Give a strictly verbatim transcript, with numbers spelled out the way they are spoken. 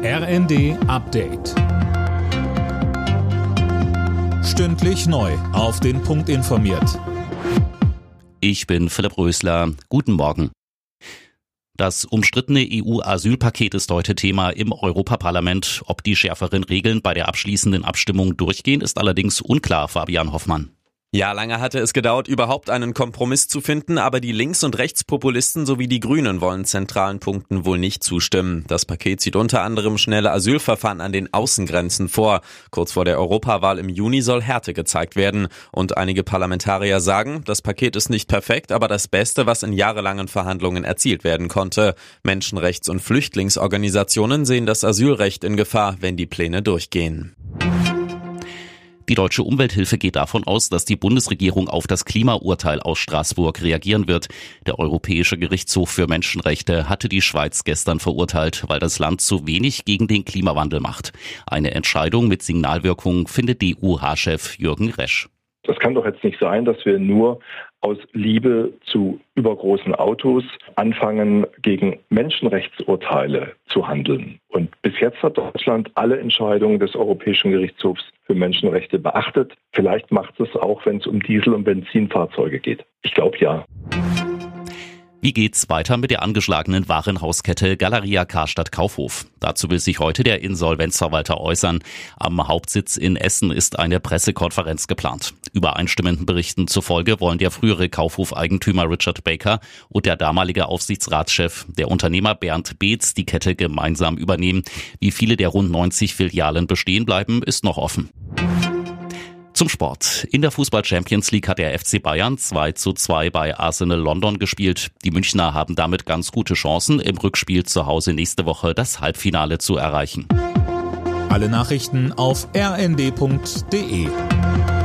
R N D Update. Stündlich neu auf den Punkt informiert. Ich bin Philipp Rösler. Guten Morgen. Das umstrittene E U-Asylpaket ist heute Thema im Europaparlament. Ob die schärferen Regeln bei der abschließenden Abstimmung durchgehen, ist allerdings unklar, Fabian Hoffmann. Ja, lange hatte es gedauert, überhaupt einen Kompromiss zu finden, aber die Links- und Rechtspopulisten sowie die Grünen wollen zentralen Punkten wohl nicht zustimmen. Das Paket sieht unter anderem schnelle Asylverfahren an den Außengrenzen vor. Kurz vor der Europawahl im Juni soll Härte gezeigt werden. Und einige Parlamentarier sagen, das Paket ist nicht perfekt, aber das Beste, was in jahrelangen Verhandlungen erzielt werden konnte. Menschenrechts- und Flüchtlingsorganisationen sehen das Asylrecht in Gefahr, wenn die Pläne durchgehen. Die Deutsche Umwelthilfe geht davon aus, dass die Bundesregierung auf das Klimaurteil aus Straßburg reagieren wird. Der Europäische Gerichtshof für Menschenrechte hatte die Schweiz gestern verurteilt, weil das Land zu wenig gegen den Klimawandel macht. Eine Entscheidung mit Signalwirkung findet D U H-Chef Jürgen Resch. Das kann doch jetzt nicht sein, dass wir nur aus Liebe zu übergroßen Autos anfangen, gegen Menschenrechtsurteile zu handeln. Und bis jetzt hat Deutschland alle Entscheidungen des Europäischen Gerichtshofs für Menschenrechte beachtet. Vielleicht macht es auch, wenn es um Diesel- und Benzinfahrzeuge geht. Ich glaube ja. Wie geht's weiter mit der angeschlagenen Warenhauskette Galeria Karstadt Kaufhof? Dazu will sich heute der Insolvenzverwalter äußern. Am Hauptsitz in Essen ist eine Pressekonferenz geplant. Übereinstimmenden Berichten zufolge wollen der frühere Kaufhofeigentümer Richard Baker und der damalige Aufsichtsratschef, der Unternehmer Bernd Beetz, die Kette gemeinsam übernehmen. Wie viele der rund neunzig Filialen bestehen bleiben, ist noch offen. Zum Sport. In der Fußball-Champions League hat der F C Bayern zwei zu zwei bei Arsenal London gespielt. Die Münchner haben damit ganz gute Chancen, im Rückspiel zu Hause nächste Woche das Halbfinale zu erreichen. Alle Nachrichten auf r n d punkt d e.